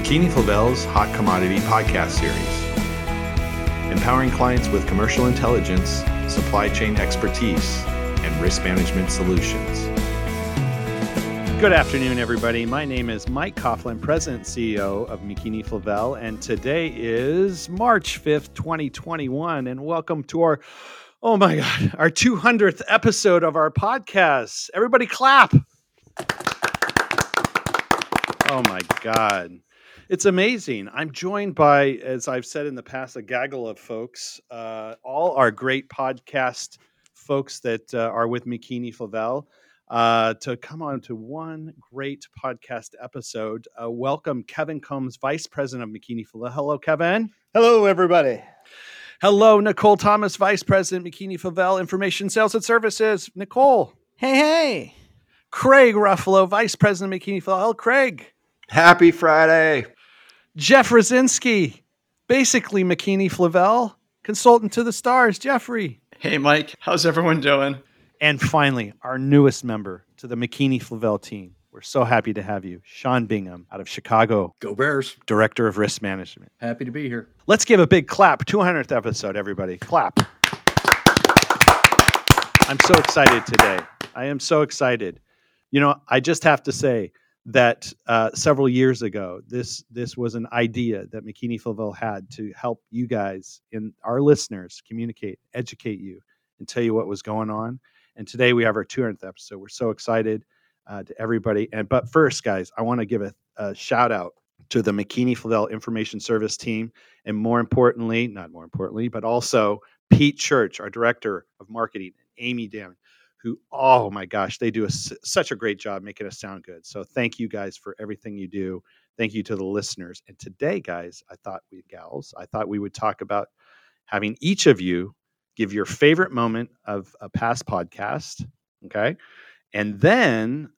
McKinney-Flavel's Hot Commodity Podcast Series, empowering clients with commercial intelligence, supply chain expertise, and risk management solutions. Good afternoon, everybody. My name is Mike Coughlin, President and CEO of McKinney-Flavel, and today is March 5th, 2021, and welcome to our 200th episode of our podcast. Everybody clap. Oh my God. It's amazing. I'm joined by, as I've said in the past, a gaggle of folks, all our great podcast folks that are with McKinney-Flavel, to come on to one great podcast episode. Welcome, Kevin Combs, Vice President of McKinney-Flavel. Hello, Kevin. Hello, everybody. Hello, Nicole Thomas, Vice President, McKinney-Flavel, Information Sales and Services. Nicole. Hey. Craig Ruffalo, Vice President of McKinney-Flavel. Hello, Craig. Happy Friday. Jeff Rosinski, basically McKinney-Flavel, consultant to the stars. Jeffrey. Hey, Mike. How's everyone doing? And finally, our newest member to the McKinney-Flavel team. We're so happy to have you, Sean Bingham out of Chicago. Go Bears. Director of Risk Management. Happy to be here. Let's give a big clap. 200th episode, everybody. Clap. I'm so excited today. I am so excited. You know, I just have to say that several years ago, this was an idea that McKinney-Flavel had to help you guys and our listeners communicate, educate you, and tell you what was going on. And today we have our 200th episode. We're so excited to everybody. But first, guys, I want to give a shout out to the McKinney-Flavel Information Service team. And not more importantly, but also Pete Church, our Director of Marketing, and Amy Damon, who, oh my gosh, they do such a great job making us sound good. So thank you guys for everything you do. Thank you to the listeners. And today, guys, I thought we would talk about having each of you give your favorite moment of a past podcast, okay? And then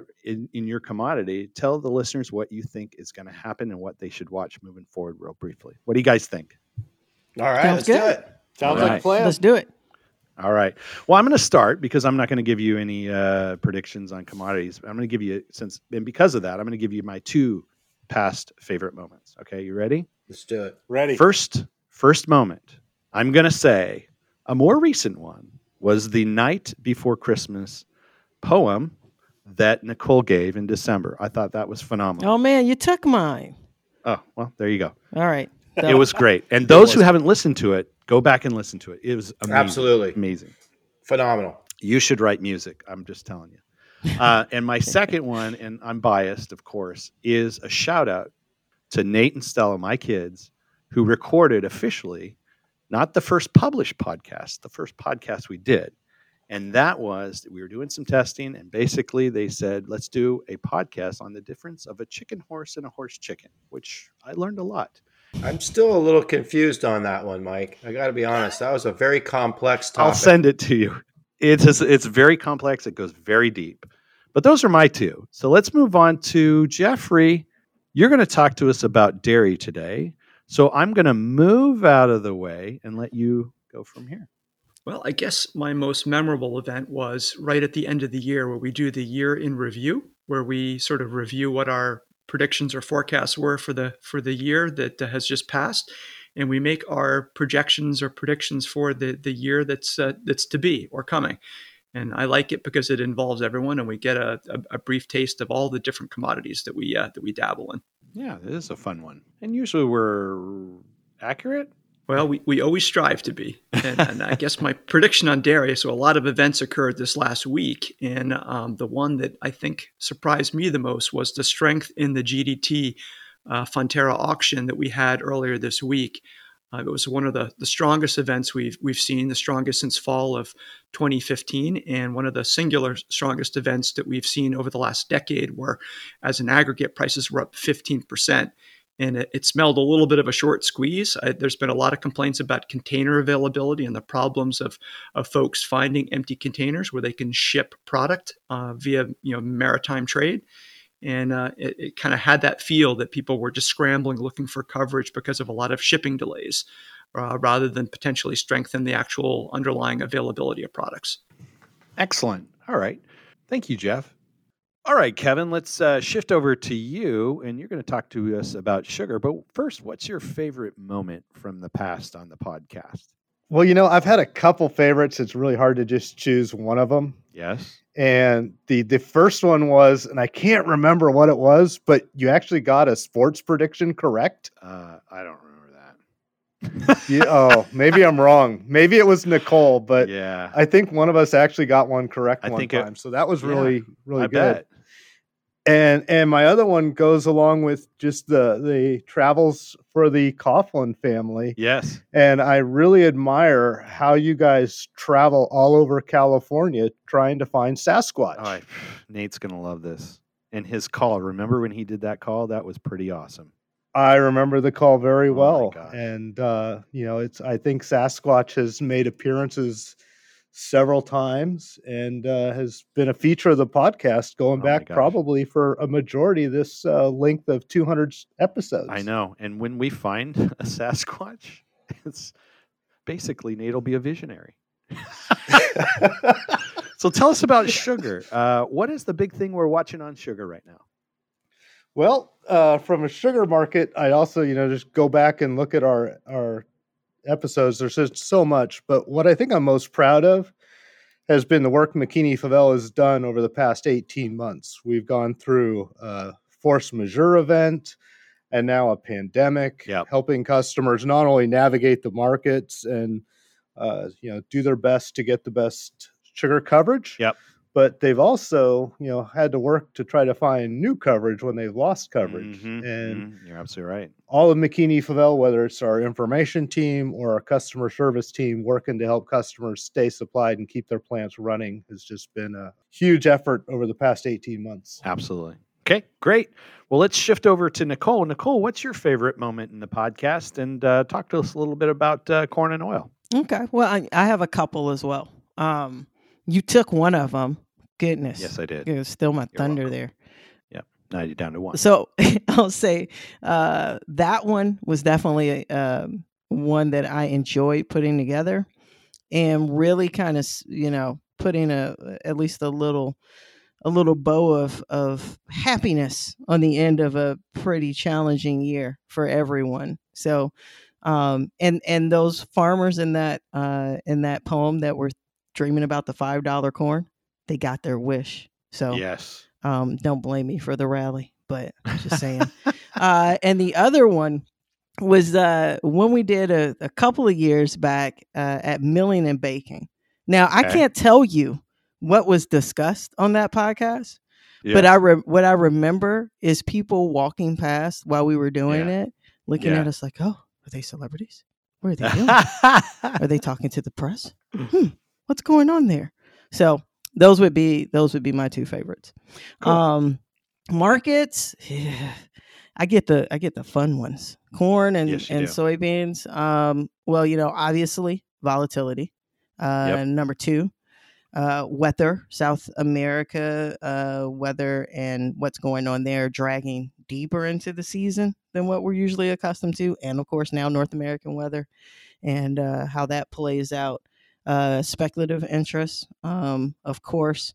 in your commodity, tell the listeners what you think is going to happen and what they should watch moving forward real briefly. What do you guys think? All right, Sounds let's good. do it. Sounds All like a plan. Let's do it. All right. Well, I'm going to start because I'm not going to give you any predictions on commodities. I'm going to give you, because of that, I'm going to give you my two past favorite moments. Okay, you ready? Let's do it. Ready. First moment. I'm going to say a more recent one was the Night Before Christmas poem that Nicole gave in December. I thought that was phenomenal. Oh, man, you took mine. Oh, well, there you go. All right. It was great. And those who haven't listened to it, go back and listen to it. It was amazing. Absolutely. Amazing. Phenomenal. You should write music. I'm just telling you. And my second one, and I'm biased, of course, is a shout out to Nate and Stella, my kids, who recorded officially, not the first published podcast, the first podcast we did. And that was, we were doing some testing, and basically they said, let's do a podcast on the difference of a chicken horse and a horse chicken, which I learned a lot. I'm still a little confused on that one, Mike. I got to be honest. That was a very complex topic. I'll send it to you. It's very complex. It goes very deep. But those are my two. So let's move on to Jeffrey. You're going to talk to us about dairy today. So I'm going to move out of the way and let you go from here. Well, I guess my most memorable event was right at the end of the year where we do the year in review, where we sort of review what our predictions or forecasts were for the year that has just passed. And we make our projections or predictions for the year that's to be or coming. And I like it because it involves everyone, and we get a brief taste of all the different commodities that we dabble in. Yeah, it is a fun one. And usually we're accurate. Well, we always strive to be. And I guess my prediction on dairy, so a lot of events occurred this last week. And the one that I think surprised me the most was the strength in the GDT Fonterra auction that we had earlier this week. It was one of the strongest events we've seen, the strongest since fall of 2015, and one of the singular strongest events that we've seen over the last decade, where as an aggregate prices were up 15%. And it smelled a little bit of a short squeeze. There's been a lot of complaints about container availability and the problems of folks finding empty containers where they can ship product via maritime trade. And it kind of had that feel that people were just scrambling, looking for coverage because of a lot of shipping delays, rather than potentially strengthen the actual underlying availability of products. Excellent. All right. Thank you, Jeff. All right, Kevin, let's shift over to you, and you're going to talk to us about sugar. But first, what's your favorite moment from the past on the podcast? Well, I've had a couple favorites. It's really hard to just choose one of them. Yes. And the first one was, and I can't remember what it was, but you actually got a sports prediction correct. I don't remember that. Maybe I'm wrong. Maybe it was Nicole, but yeah, I think one of us actually got one correct I one think time. So that was really, really I good. bet. And my other one goes along with just the travels for the Coughlin family. Yes. And I really admire how you guys travel all over California trying to find Sasquatch. Nate's going to love this. And his call, remember when he did that call? That was pretty awesome. I remember the call very well. My gosh. And, I think Sasquatch has made appearances several times and has been a feature of the podcast going back probably for a majority of this length of 200 episodes. I know. And when we find a Sasquatch, it's basically Nate will be a visionary. So tell us about sugar. What is the big thing we're watching on sugar right now? Well, from a sugar market, I also, just go back and look at our episodes. There's just so much, but what I think I'm most proud of has been the work McKinney-Favel has done over the past 18 months. We've gone through a force majeure event and now a pandemic, helping customers not only navigate the markets and do their best to get the best sugar coverage, but they've also, had to work to try to find new coverage when they've lost coverage. And you're absolutely right. All of McKinney-Favel, whether it's our information team or our customer service team working to help customers stay supplied and keep their plants running, has just been a huge effort over the past 18 months. Absolutely. Okay, great. Well, let's shift over to Nicole. Nicole, what's your favorite moment in the podcast? And talk to us a little bit about corn and oil. Okay. Well, I have a couple as well. You took one of them. Goodness. Yes, I did. It was still my You're thunder welcome. there. Yep. Now you're down to one. So I'll say that one was definitely one that I enjoyed putting together and really kind of, putting at least a little bow of happiness on the end of a pretty challenging year for everyone. So, and those farmers in that poem that were dreaming about the $5 corn, they got their wish. So yes. Don't blame me for the rally, but I'm just saying. And the other one was when we did a couple of years back at Milling and Baking. Now, I can't tell you what was discussed on that podcast, but what I remember is people walking past while we were doing it, looking at us like, oh, are they celebrities? What are they doing? Are they talking to the press? What's going on there? So those would be my two favorites. Cool. Markets, I get the fun ones. Corn and soybeans. Well, obviously volatility. Number two, weather, South America weather, and what's going on there, dragging deeper into the season than what we're usually accustomed to, and of course now North American weather and how that plays out. Speculative interests, of course.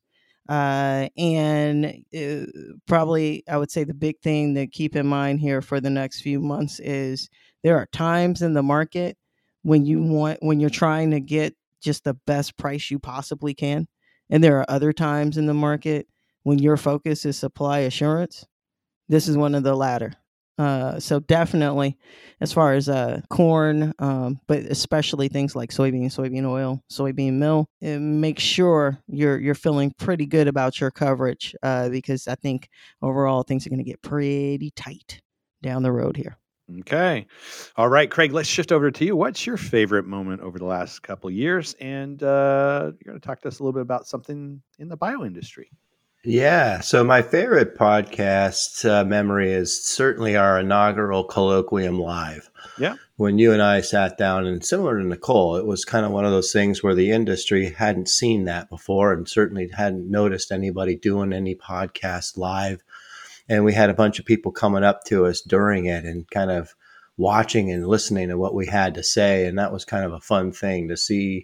And probably I would say the big thing to keep in mind here for the next few months is there are times in the market when you're trying to get just the best price you possibly can. And there are other times in the market when your focus is supply assurance. This is one of the latter. So definitely as far as corn, but especially things like soybean oil, soybean meal, make sure you're feeling pretty good about your coverage because I think overall things are going to get pretty tight down the road here. Okay. All right, Craig, let's shift over to you. What's your favorite moment over the last couple of years? And you're going to talk to us a little bit about something in the bio industry. Yeah. So my favorite podcast memory is certainly our inaugural Colloquium Live. Yeah. When you and I sat down, and similar to Nicole, it was kind of one of those things where the industry hadn't seen that before and certainly hadn't noticed anybody doing any podcast live. And we had a bunch of people coming up to us during it and kind of watching and listening to what we had to say. And that was kind of a fun thing to see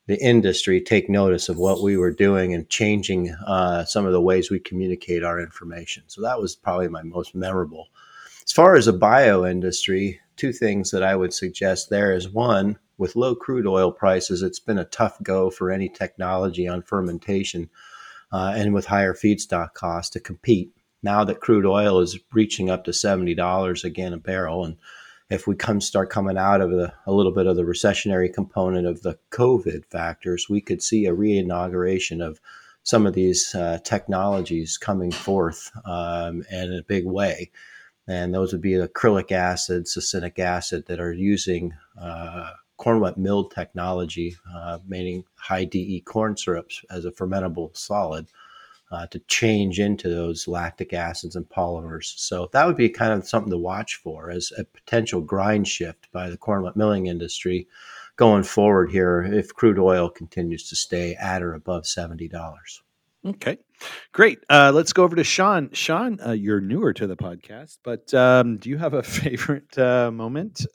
the industry take notice of what we were doing and changing some of the ways we communicate our information. So that was probably my most memorable. As far as the bio industry, two things that I would suggest there is, one, with low crude oil prices, it's been a tough go for any technology on fermentation and with higher feedstock costs to compete. Now that crude oil is reaching up to $70 again a barrel, and if we start coming out of a little bit of the recessionary component of the COVID factors, we could see a reinauguration of some of these technologies coming forth in a big way. And those would be acrylic acid, succinic acid, that are using corn wet milled technology, meaning high DE corn syrups as a fermentable solid, to change into those lactic acids and polymers. So that would be kind of something to watch for as a potential grind shift by the corn wet milling industry going forward here if crude oil continues to stay at or above $70. Okay, great. Let's go over to Sean. Sean, you're newer to the podcast, but do you have a favorite moment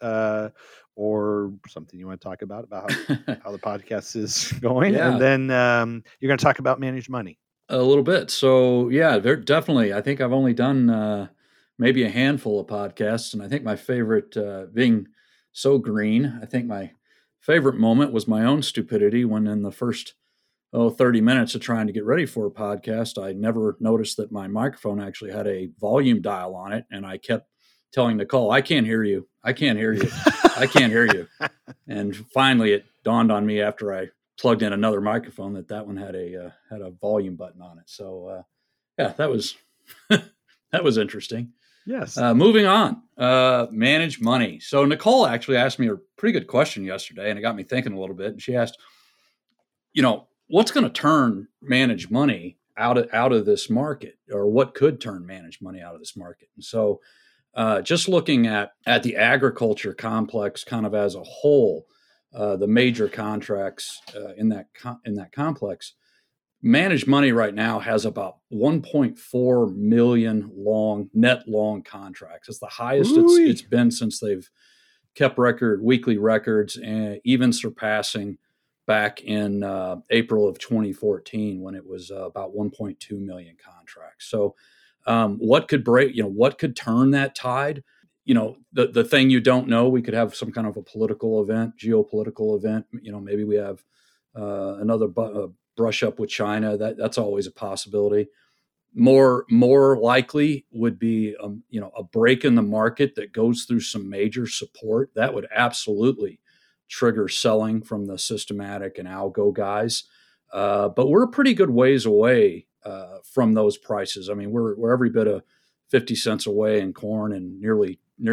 or something you want to talk about how the podcast is going? Yeah. And then you're going to talk about managed money. A little bit. So yeah, definitely. I think I've only done maybe a handful of podcasts, and I think my favorite, being so green, I think my favorite moment was my own stupidity when in the first 30 minutes of trying to get ready for a podcast, I never noticed that my microphone actually had a volume dial on it, and I kept telling Nicole, "I can't hear you. I can't hear you. I can't hear you." And finally, it dawned on me after I plugged in another microphone that one had a volume button on it. So yeah, that was that was interesting. Yes. Moving on, manage money. So Nicole actually asked me a pretty good question yesterday, and it got me thinking a little bit. And she asked, what's going to turn manage money out of this market, or what could turn manage money out of this market? And so just looking at the agriculture complex kind of as a whole, the major contracts in that complex, managed money right now has about 1.4 million net long contracts. It's the highest it's been since they've kept weekly records, and even surpassing back in April of 2014 when it was about 1.2 million contracts. So what could turn that tide? The thing you don't know, we could have some kind of a geopolitical event. Maybe we have another brush up with China. That's always a possibility. More likely would be, a break in the market that goes through some major support. That would absolutely trigger selling from the systematic and algo guys. But we're a pretty good ways away from those prices. I mean, we're every bit of 50 cents away in corn and nearly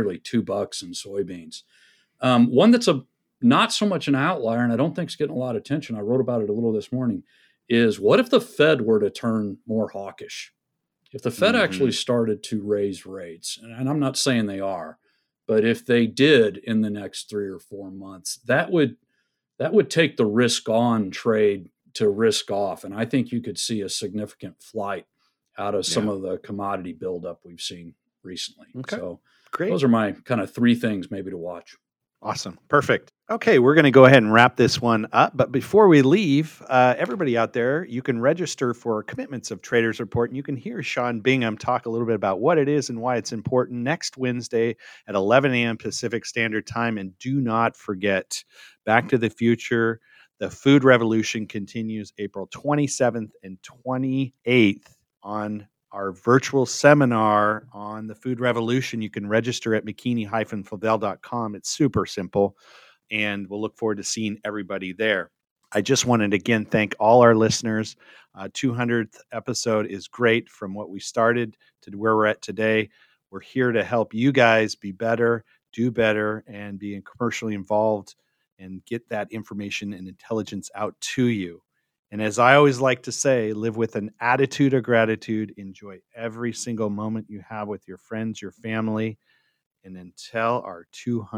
$2 in soybeans. One that's not so much an outlier, and I don't think it's getting a lot of attention, I wrote about it a little this morning, is what if the Fed were to turn more hawkish? If the Fed actually started to raise rates, and I'm not saying they are, but if they did in the next 3 or 4 months, that would take the risk on trade to risk off. And I think you could see a significant flight out of some of the commodity buildup we've seen recently. Okay. So great. Those are my kind of 3 things maybe to watch. Awesome. Perfect. Okay, we're going to go ahead and wrap this one up. But before we leave, everybody out there, you can register for Commitments of Traders Report, and you can hear Sean Bingham talk a little bit about what it is and why it's important next Wednesday at 11 a.m. Pacific Standard Time. And do not forget, Back to the Future, the Food Revolution continues April 27th and 28th on our virtual seminar on the Food Revolution. You can register at mckinney-favell.com. It's super simple, and we'll look forward to seeing everybody there. I just wanted to again thank all our listeners. 200th episode is great from what we started to where we're at today. We're here to help you guys be better, do better, and be commercially involved and get that information and intelligence out to you. And as I always like to say, live with an attitude of gratitude. Enjoy every single moment you have with your friends, your family. And until our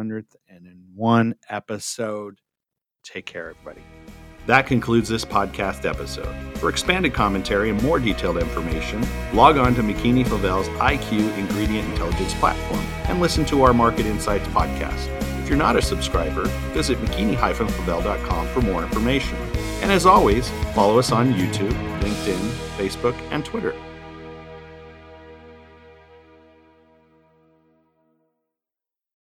201 episode, take care, everybody. That concludes this podcast episode. For expanded commentary and more detailed information, log on to McKinney-Favell's IQ Ingredient Intelligence platform and listen to our Market Insights podcast. If If you're not a subscriber, visit McKinney-Flavel.com for more information. And as always, follow us on YouTube, LinkedIn, Facebook, and Twitter.